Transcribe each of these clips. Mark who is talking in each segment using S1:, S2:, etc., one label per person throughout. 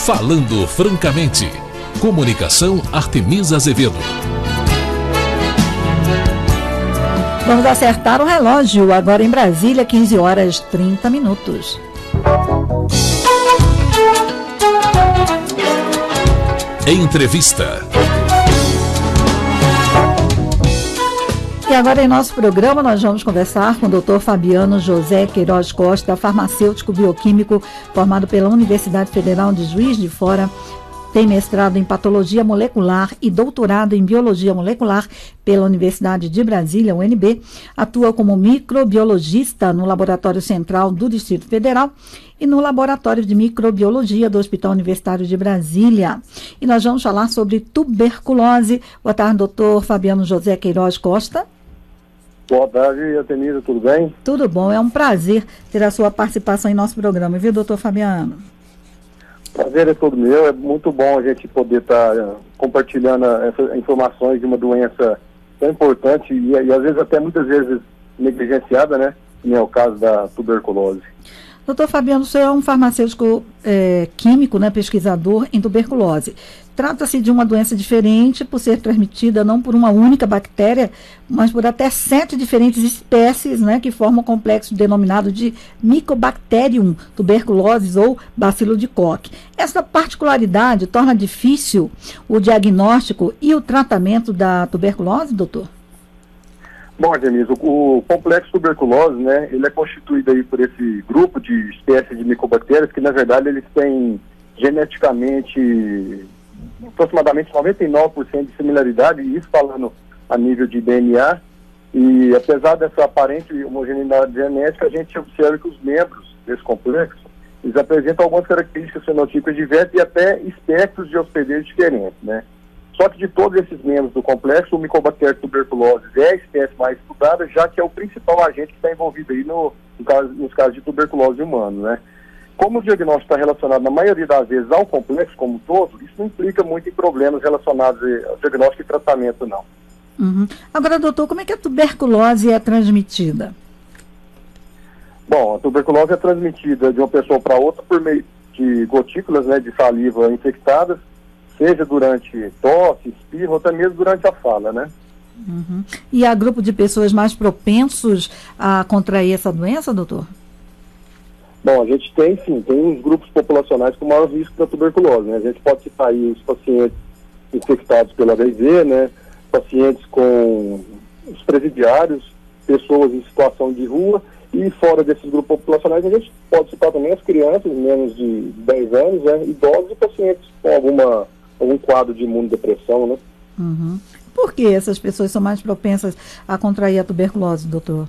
S1: Falando francamente. Comunicação Artemisa Azevedo.
S2: Vamos acertar o relógio. Agora em Brasília, 15 horas 30 minutos.
S1: Entrevista.
S2: E agora em nosso programa nós vamos conversar com o Dr. Fabiano José Queiroz Costa, farmacêutico bioquímico formado pela Universidade Federal de Juiz de Fora, tem mestrado em patologia molecular e doutorado em biologia molecular pela Universidade de Brasília, UNB, atua como microbiologista no Laboratório Central do Distrito Federal e no Laboratório de Microbiologia do Hospital Universitário de Brasília. E nós vamos falar sobre tuberculose. Boa tarde, doutor Fabiano José Queiroz Costa.
S3: Boa tarde, Artemisa, tudo bem?
S2: Tudo bom, é um prazer ter a sua participação em nosso programa, viu, doutor Fabiano?
S3: Prazer é todo meu, é muito bom a gente poder estar compartilhando essas informações de uma doença tão importante e às vezes até muitas vezes negligenciada, né? Que é o caso da tuberculose.
S2: Doutor Fabiano, o senhor é um farmacêutico químico, né, pesquisador em tuberculose. Trata-se de uma doença diferente por ser transmitida não por uma única bactéria, mas por até 7 diferentes espécies, né, que formam um complexo denominado de Mycobacterium tuberculosis ou bacilo de Koch. Essa particularidade torna difícil o diagnóstico e o tratamento da tuberculose, doutor?
S3: Bom, Artemisa, o complexo tuberculose, né, ele é constituído aí por esse grupo de espécies de micobactérias que, na verdade, eles têm geneticamente aproximadamente 99% de similaridade, isso falando a nível de DNA, e apesar dessa aparente homogeneidade genética, a gente observa que os membros desse complexo, eles apresentam algumas características fenotípicas diversas e até espectros de hospedeiros diferentes, né? Só que de todos esses membros do complexo, o Mycobacterium tuberculosis é a espécie mais estudada, já que é o principal agente que está envolvido aí nos casos de tuberculose humana, né? Como o diagnóstico está relacionado, na maioria das vezes, ao complexo como um todo, isso não implica muito em problemas relacionados ao diagnóstico e tratamento, não.
S2: Uhum. Agora, doutor, como é que a tuberculose é transmitida?
S3: Bom, a tuberculose é transmitida de uma pessoa para outra por meio de gotículas, né, de saliva infectadas, seja durante tosse, espirro, ou até mesmo durante a fala, né?
S2: Uhum. E há grupo de pessoas mais propensos a contrair essa doença, doutor?
S3: Bom, a gente tem uns grupos populacionais com maior risco da tuberculose, né? A gente pode citar aí os pacientes infectados pelo HIV, né? Pacientes com os presidiários, pessoas em situação de rua, e fora desses grupos populacionais a gente pode citar também as crianças, menos de 10 anos, né? Idosos e pacientes com algum quadro de imunodepressão, né?
S2: Uhum. Por que essas pessoas são mais propensas a contrair a tuberculose, doutor?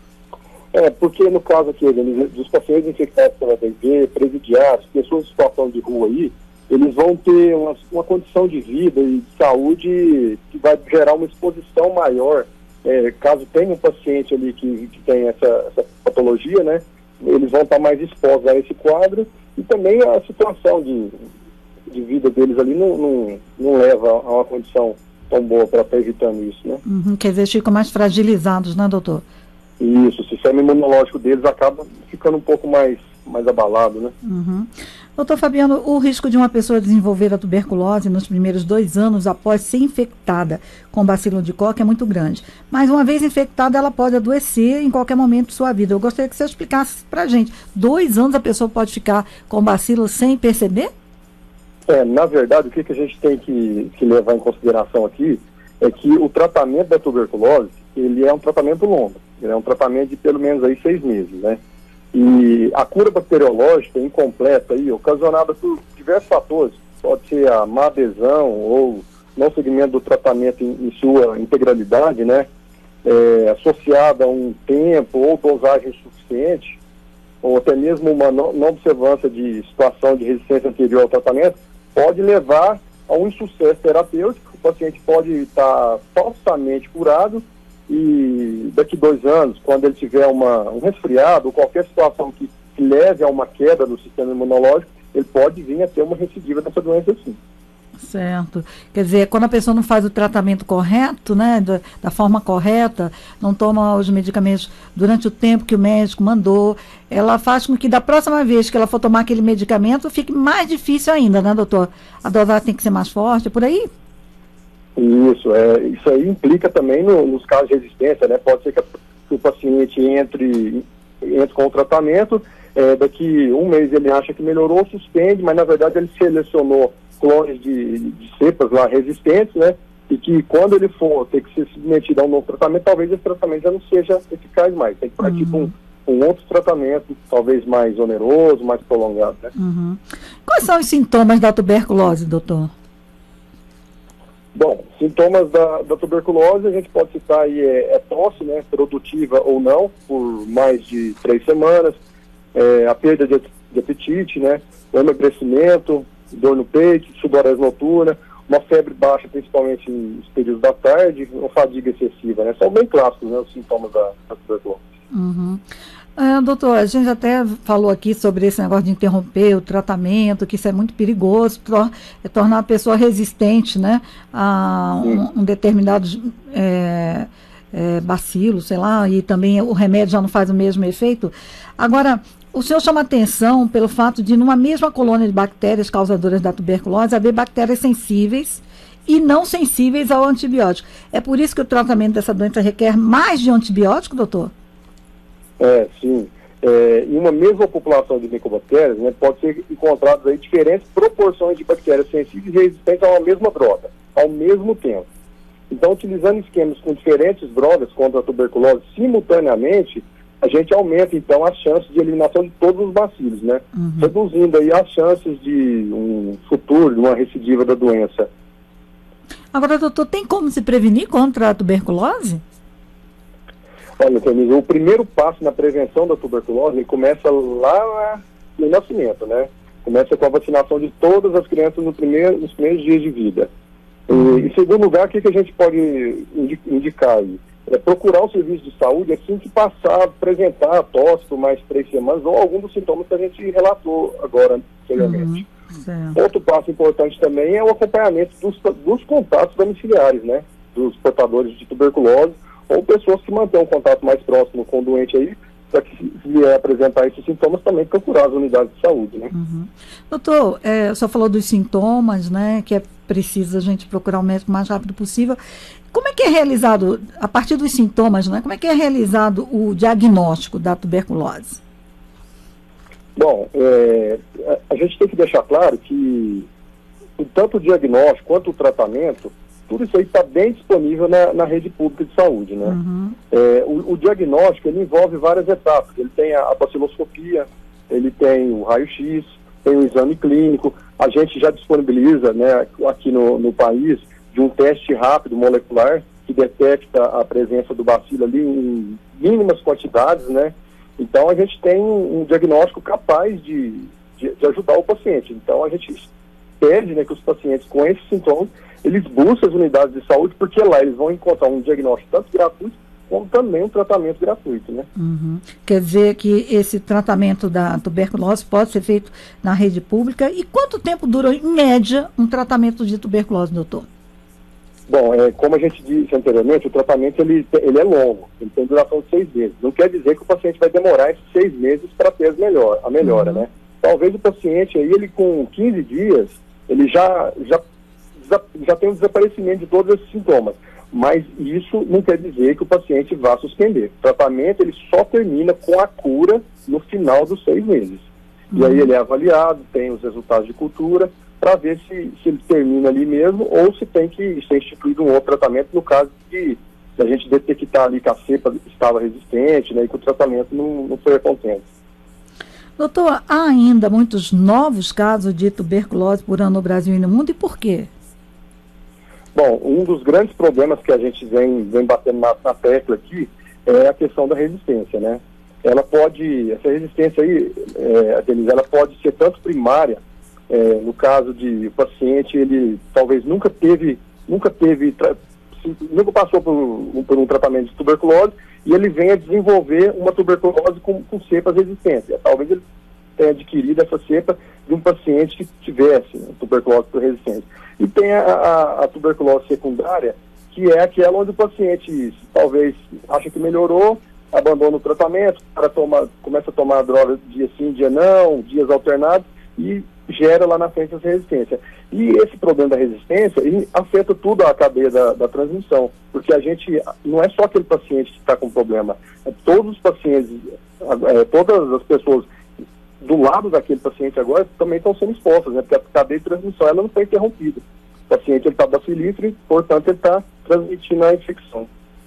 S3: Porque no caso aqui, dos pacientes infectados pela HIV, presidiários, pessoas em situação de rua aí, eles vão ter uma condição de vida e de saúde que vai gerar uma exposição maior. Caso tenha um paciente ali que tem essa patologia, né, eles vão estar mais expostos a esse quadro, e também a situação de vida deles ali não leva a uma condição tão boa para estar evitando isso, né?
S2: Uhum, quer dizer, ficam mais fragilizados, né, doutor?
S3: Isso, o sistema imunológico deles acaba ficando um pouco mais abalado, né?
S2: Uhum. Doutor Fabiano, o risco de uma pessoa desenvolver a tuberculose nos primeiros 2 anos após ser infectada com bacilo de Koch é muito grande. Mas uma vez infectada, ela pode adoecer em qualquer momento de sua vida. Eu gostaria que você explicasse pra gente. 2 anos a pessoa pode ficar com bacilo sem perceber?
S3: Na verdade, o que a gente tem que levar em consideração aqui é que o tratamento da tuberculose, ele é um tratamento longo. Ele é um tratamento de pelo menos aí 6 meses, né? E a cura bacteriológica incompleta aí, ocasionada por diversos fatores, pode ser a má adesão ou não seguimento do tratamento em sua integralidade, né? Associada a um tempo ou dosagem suficiente, ou até mesmo uma não observância de situação de resistência anterior ao tratamento, pode levar a um insucesso terapêutico. O paciente pode estar falsamente curado e daqui 2 anos, quando ele tiver um resfriado ou qualquer situação que leve a uma queda do sistema imunológico, ele pode vir a ter uma recidiva dessa doença sim.
S2: Certo. Quer dizer, quando a pessoa não faz o tratamento correto, né, da forma correta, não toma os medicamentos durante o tempo que o médico mandou, ela faz com que da próxima vez que ela for tomar aquele medicamento fique mais difícil ainda, né, doutor? A dosagem tem que ser mais forte, por aí?
S3: Isso aí implica também nos casos de resistência, né? Pode ser que o paciente entre com o tratamento, daqui um mês ele acha que melhorou, suspende, mas na verdade ele selecionou clones de cepas lá resistentes, né? E que quando ele for ter que ser submetido a um novo tratamento, talvez esse tratamento já não seja eficaz mais. Tem que partir com um outro tratamento, talvez mais oneroso, mais prolongado, né?
S2: Quais são os sintomas da tuberculose, doutor?
S3: Bom, sintomas da tuberculose, a gente pode citar aí tosse, né, produtiva ou não, por mais de 3 semanas, a perda de apetite, né, o emagrecimento, dor no peito, sudorese noturna, uma febre baixa, principalmente nos períodos da tarde, uma fadiga excessiva, né, são bem clássicos, né, os sintomas da tuberculose.
S2: Doutor, a gente até falou aqui sobre esse negócio de interromper o tratamento, que isso é muito perigoso, tornar a pessoa resistente, né, a um determinado bacilo, sei lá, e também o remédio já não faz o mesmo efeito. Agora, o senhor chama atenção pelo fato de, numa mesma colônia de bactérias causadoras da tuberculose, haver bactérias sensíveis e não sensíveis ao antibiótico. É por isso que o tratamento dessa doença requer mais de um antibiótico, doutor?
S3: Sim. Em uma mesma população de micobactérias, né, pode ser encontradas aí diferentes proporções de bactérias sensíveis e resistentes a uma mesma droga, ao mesmo tempo. Então, utilizando esquemas com diferentes drogas contra a tuberculose simultaneamente, a gente aumenta, então, as chances de eliminação de todos os bacilos, né? Reduzindo aí as chances de um futuro, de uma recidiva da doença.
S2: Agora, doutor, tem como se prevenir contra a tuberculose?
S3: Olha, Camila, o primeiro passo na prevenção da tuberculose, ele começa lá no nascimento, né? Começa com a vacinação de todas as crianças nos primeiros dias de vida. Em segundo lugar, o que a gente pode indicar aí? Procurar o serviço de saúde assim que passar, apresentar a tosse por mais 3 semanas ou algum dos sintomas que a gente relatou agora anteriormente. Outro passo importante também é o acompanhamento dos contatos domiciliares, né? Dos portadores de tuberculose ou pessoas que mantêm um contato mais próximo com o doente aí, para que se vier apresentar esses sintomas também procurar as unidades de saúde, né?
S2: Doutor, o senhor falou dos sintomas, né, que é preciso a gente procurar o médico o mais rápido possível. Como é que é realizado, a partir dos sintomas, né, como é que é realizado o diagnóstico da tuberculose?
S3: Bom, a gente tem que deixar claro que tanto o diagnóstico quanto o tratamento, tudo isso aí está bem disponível na rede pública de saúde, né? O diagnóstico, ele envolve várias etapas. Ele tem a baciloscopia, ele tem o raio-x, tem o exame clínico. A gente já disponibiliza, né, aqui no país, de um teste rápido molecular que detecta a presença do bacilo ali em mínimas quantidades, né? Então, a gente tem um diagnóstico capaz de ajudar o paciente. Então, a gente pede, né, que os pacientes com esses sintomas eles buscam as unidades de saúde, porque lá eles vão encontrar um diagnóstico tanto gratuito, como também um tratamento gratuito, né?
S2: Quer dizer que esse tratamento da tuberculose pode ser feito na rede pública. E quanto tempo dura, em média, um tratamento de tuberculose, doutor?
S3: Bom, como a gente disse anteriormente, o tratamento ele é longo, ele tem duração de 6 meses. Não quer dizer que o paciente vai demorar esses 6 meses para ter a melhora, né? Talvez o paciente aí, ele com 15 dias, ele já tem um desaparecimento de todos esses sintomas. Mas isso não quer dizer que o paciente vá suspender. O tratamento ele só termina com a cura no final dos 6 meses. E aí ele é avaliado, tem os resultados de cultura, para ver se ele termina ali mesmo ou se tem que ser instituído um outro tratamento, no caso de a gente detectar ali que a cepa estava resistente, né, e que o tratamento não foi a contento.
S2: Doutor, há ainda muitos novos casos de tuberculose por ano no Brasil e no mundo, e por quê?
S3: Bom, um dos grandes problemas que a gente vem batendo na tecla aqui é a questão da resistência, né? Essa resistência aí, Denise, ela pode ser tanto primária, no caso de o paciente, ele talvez nunca passou por um tratamento de tuberculose e ele venha desenvolver uma tuberculose com cepas resistentes. Talvez ele tem adquirido essa cepa de um paciente que tivesse tuberculose por resistência. E tem a tuberculose secundária, que é aquela onde o paciente talvez acha que melhorou, abandona o tratamento, começa a tomar a droga dia sim, dia não, dias alternados, e gera lá na frente essa resistência. E esse problema da resistência afeta tudo a cadeia da transmissão, porque a gente, não é só aquele paciente que está com problema, todos os pacientes, todas as pessoas do lado daquele paciente agora também estão sendo expostas, né? Porque a cadeia de transmissão ela não foi interrompida. O paciente está bacilífero, portanto ele está transmitindo a infecção.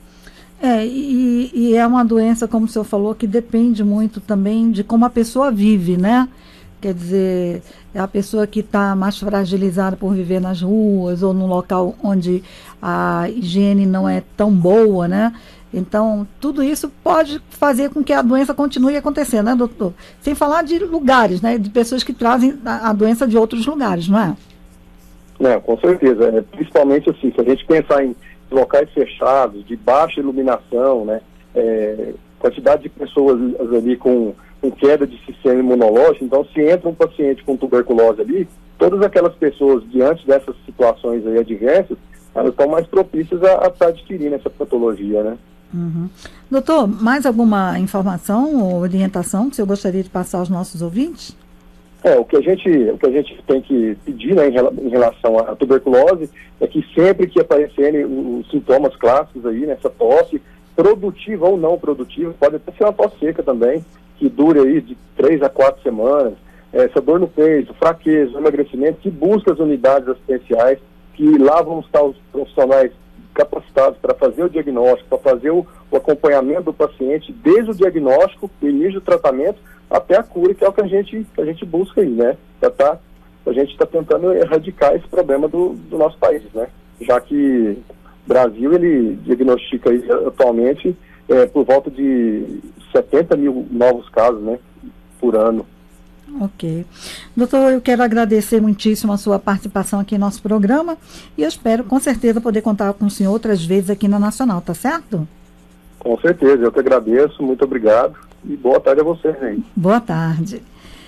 S2: E é uma doença, como o senhor falou, que depende muito também de como a pessoa vive, né? Quer dizer, é a pessoa que está mais fragilizada por viver nas ruas ou num local onde a higiene não é tão boa, né? Então, tudo isso pode fazer com que a doença continue acontecendo, né, doutor? Sem falar de lugares, né? De pessoas que trazem a doença de outros lugares, não é?
S3: Não, com certeza. Principalmente assim, se a gente pensar em locais fechados, de baixa iluminação, né? Quantidade de pessoas ali com queda de sistema imunológico. Então, se entra um paciente com tuberculose ali, todas aquelas pessoas, diante dessas situações aí adversas, elas estão mais propícias a estar adquirindo essa patologia, né?
S2: Uhum. Doutor, mais alguma informação ou orientação que o senhor gostaria de passar aos nossos ouvintes?
S3: O que a gente tem que pedir, né, em relação à tuberculose é que sempre que aparecerem os sintomas clássicos aí, nessa tosse, produtiva ou não produtiva, pode até ser uma tosse seca também, que dure aí de 3 a 4 semanas, essa dor no peito, fraqueza, emagrecimento, que busca as unidades assistenciais, que lá vão estar os profissionais capacitados para fazer o diagnóstico, para fazer o acompanhamento do paciente, desde o diagnóstico, o início do tratamento, até a cura, que é o que a gente busca aí, né? A gente está tentando erradicar esse problema do nosso país, né? Já que o Brasil, ele diagnostica aí atualmente por volta de 70 mil novos casos, né? Por ano.
S2: Ok. Doutor, eu quero agradecer muitíssimo a sua participação aqui no nosso programa e eu espero, com certeza, poder contar com o senhor outras vezes aqui na Nacional, tá certo?
S3: Com certeza, eu que agradeço, muito obrigado e boa tarde a vocês aí.
S2: Boa tarde.